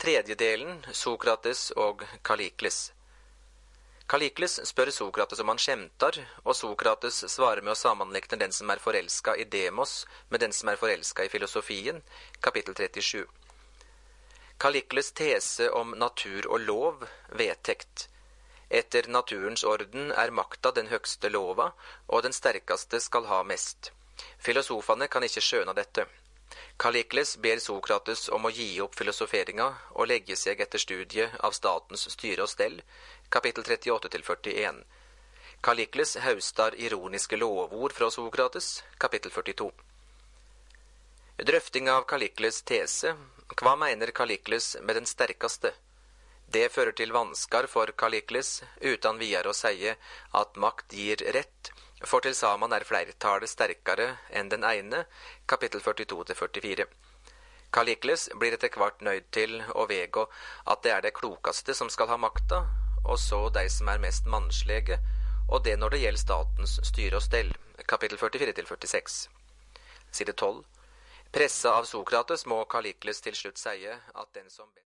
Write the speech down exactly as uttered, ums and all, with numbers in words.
tredje delen, Sokrates og Kallikles. Kallikles spør Sokrates om han skjemtar, og Sokrates svarer med å sammenlikne den som er forelska i demos med den som er forelska i filosofien, kapittel trettisju. Kallikles tese om natur og lov, vedtekt. Etter naturens orden er makta den høgste lova, og den sterkaste skal ha mest. Filosofane kan ikke skjøna dette. Kallikles ber Sokrates om å gi opp filosoferinga og legge seg etter studiet av statens styre og stell, kapittel trettiåtte til førtien. Kallikles haustar ironiske lovord fra Sokrates, kapittel førtito. Drøfting av Kallikles tese. Hva mener Kallikles med den sterkaste? Det fører til vanskar for Kallikles, uten videre å si at makt gir rett, for til sammen er flertallet sterkere enn den ene, kapittel førtito til førtifire. Kallikles blir etter hvert nøyd til å vego at det er det klokaste som skal ha makta, og så de som er mest mannslige, og det når det gjelder statens styre og stell, kapittel førtifire til førtiseks. Side tolv. Pressa av Sokrates må Kallikles til slutt si at den som